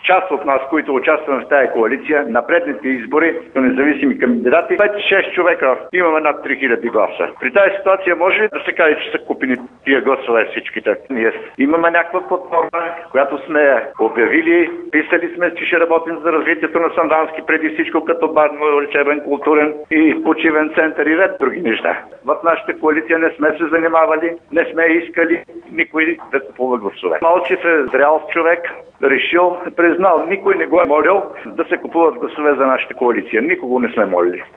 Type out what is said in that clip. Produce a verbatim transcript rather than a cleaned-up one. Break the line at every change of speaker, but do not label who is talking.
част от нас, които участваме в тази коалиция, на предните избори на независими кандидати, пет-шест човека имаме над три хиляди гласа. При тази ситуация може ли да се каже, че са купени тия гласове всичките? Ние имаме някаква платформа, която сме обявили, писали сме, че ще работим за развитието на Сандански, преди всичко като бадно-лечебен, културен и почивен център и ред други неща. В нашата коалиция не сме се занимавали, не сме искали никой да купува гласове. Малчев е зрял човек, решил, признал, никой не го е молил да се купуват гласове за нашата коалиция. Никого не сме молили.